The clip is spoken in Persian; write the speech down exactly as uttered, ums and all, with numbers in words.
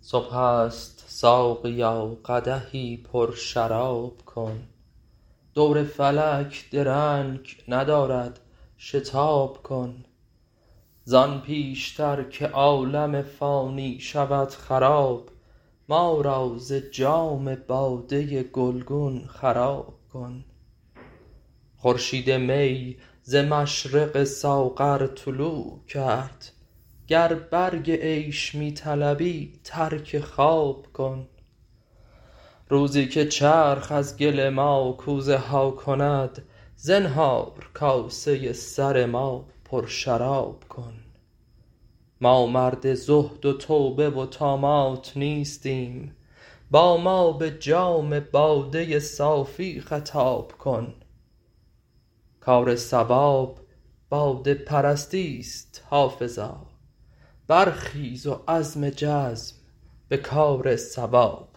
صبح است ساقیا قدحی پر شراب کن. دور فلک درنگ ندارد شتاب کن. زان پیشتر که عالم فانی شود خراب، ما را ز جام باده گلگون خراب کن. خورشید می ز مشرق ساغر طلوع کرد، گر برگ عیش می طلبی ترک خواب کن. روزی که چرخ از گل ما کوزه ها کند، زنهار کاسه سر ما پر شراب کن. ما مرد زهد و توبه و طامات نیستیم، با ما به جام باده صافی خطاب کن. کار صواب باده پرستی است حافظا، برخیز و عزم جزم به کار صواب